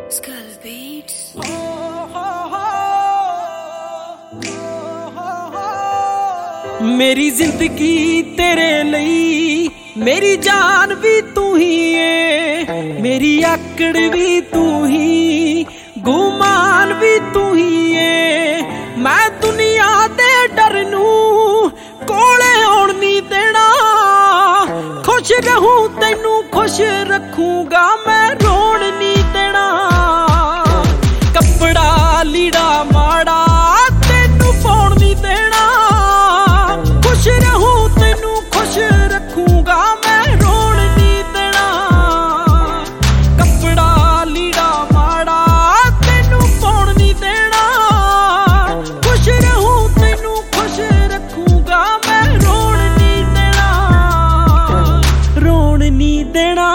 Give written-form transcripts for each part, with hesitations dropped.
Skull Beats. मेरी जिंदगी तेरे लई, मेरी जान भी तू ही है, मेरी आकड़ भी तू ही, गुमान भी तू ही है। मैं दुनिया दे डर नू कोले आउण नहीं देना, खुश रहूं तैनू खुश रखूंगा, मैं रोण नहीं देना। कपड़ा लीड़ा माड़ा तैनू पाउण नहीं देना, खुश रहूं तैनू खुश रखूंगा, मैं रोण नहीं देना। कपड़ा लीड़ा माड़ा तैनू पाउण नहीं देना, खुश रहूं तैनू खुश रखूंगा, मैं रोण नहीं देना। रोण नहीं देना,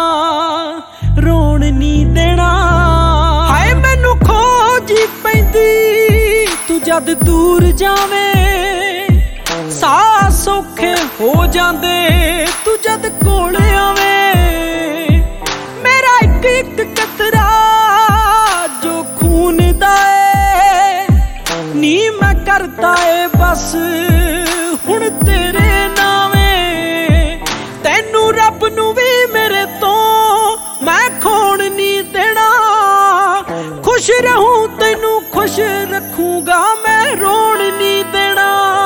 रोण नहीं देना। हाय मैनू खोज पैंदी तू जद दूर जावें, साह सौखे हो जांदे तू जद कोल आवें। मेरा एक एक कतरा जो खून दा ऐ, नी मैं करता ऐ बस हुण तेरे नावें। तैनू रब नू भी मेरे तो मैं खोण नहीं देना, खुश रहूं तैनू खुश रखूंगा, मैं रोण नहीं देना।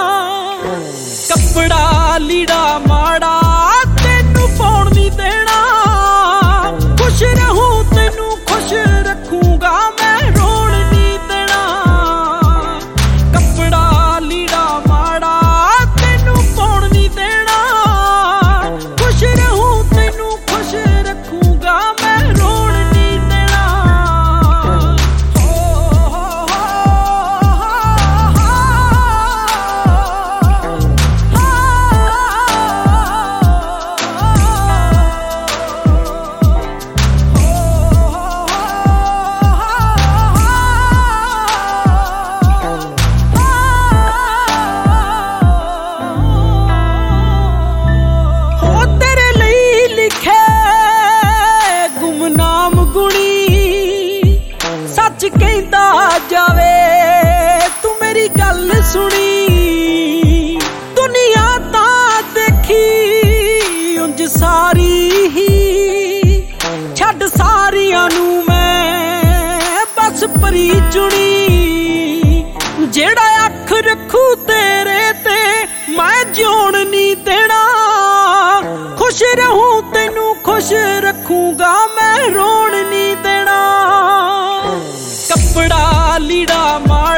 कपड़ा लीड़ा माड़ा तैनू पाउण नहीं देना, खुश रहूं तैनू खुश रखूंगा, मैं रोण नहीं देना। कपड़ा लीड़ा माड़ा तैनू पाउण नहीं देना, खुश रहूं तैनू खुश रखूंगा, मैं रोण नहीं देना। सच कहता जावे तू मेरी गल सुनी, दुनिया ता देखी उंज सारी ही, छड़ सारियां नू मैं बस परी चुनी। जेड़ा अख रखू तेरे ते मैं जिउण नहीं देना, खुश रहूं तैनू खुश रखूंगा, मैं रोण नहीं देना। कपड़ा लीड़ा माड़ा